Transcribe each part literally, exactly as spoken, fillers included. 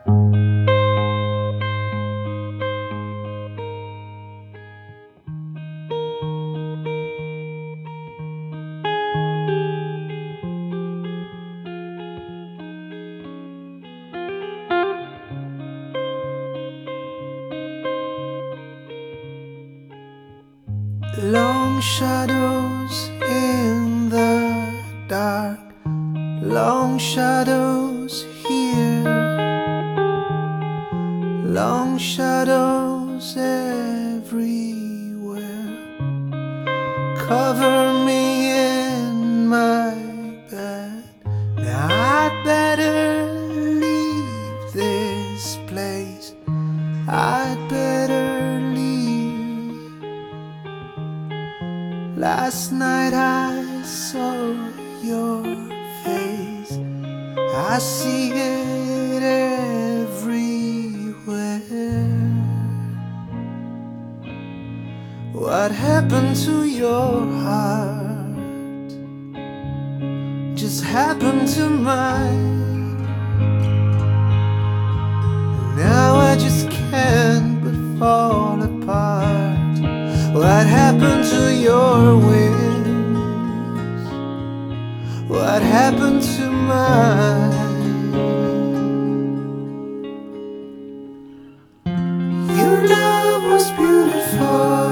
Long shadows in the dark, long shadows here, long shadows everywhere. Cover me in my bed. Now I'd better leave this place. I'd better leave. Last night I saw your face. I see it everywhere. What happened to your heart just happened to mine. Now I just can't but fall apart. What happened to your wings? What happened to mine? Your love was beautiful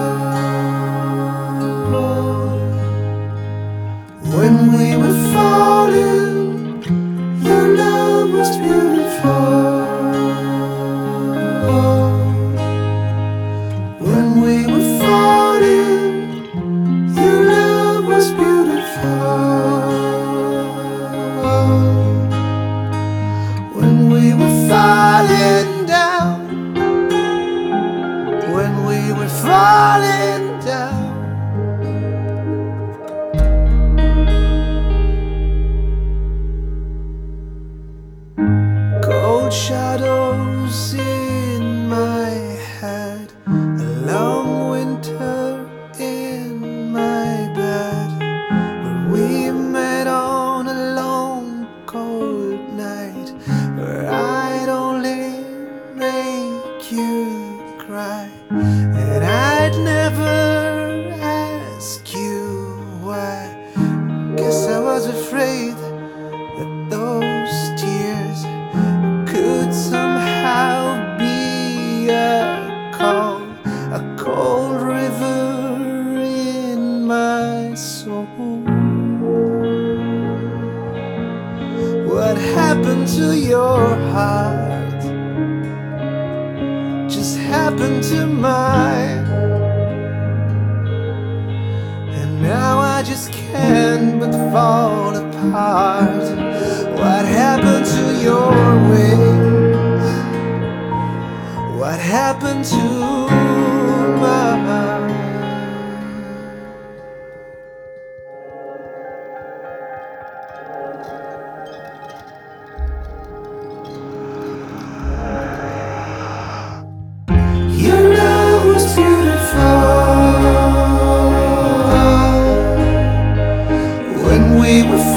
when we were falling. Your love was beautiful when we were falling. Your love was beautiful when we were falling down. When we were falling down. Cold shadows in my head, a long winter in my bed, where we met on a long cold night, where I'd only make you cry, and I'd never ask you why. Guess I was afraid that those tears could somehow be a call, a cold river in my soul. What happened to your heart just happened to mine. And now I just can't but fall apart. What happened to your wings? What happened to mine? Your love was beautiful when we were